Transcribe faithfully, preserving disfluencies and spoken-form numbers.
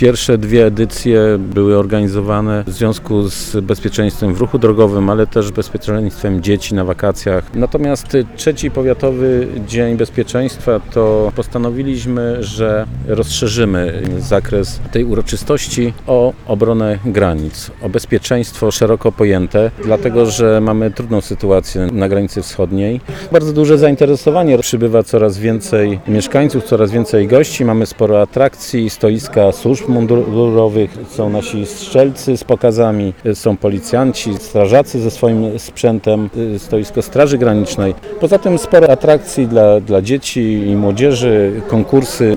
Pierwsze dwie edycje były organizowane w związku z bezpieczeństwem w ruchu drogowym, ale też bezpieczeństwem dzieci na wakacjach. Natomiast trzeci powiatowy Dzień Bezpieczeństwa to postanowiliśmy, że rozszerzymy zakres tej uroczystości o obronę granic, o bezpieczeństwo szeroko pojęte, dlatego że mamy trudną sytuację na granicy wschodniej. Bardzo duże zainteresowanie, przybywa coraz więcej mieszkańców, coraz więcej gości, mamy sporo atrakcji, stoiska służb mundurowych, są nasi strzelcy z pokazami, są policjanci, strażacy ze swoim sprzętem, stoisko Straży Granicznej. Poza tym sporo atrakcji dla, dla dzieci i młodzieży, konkursy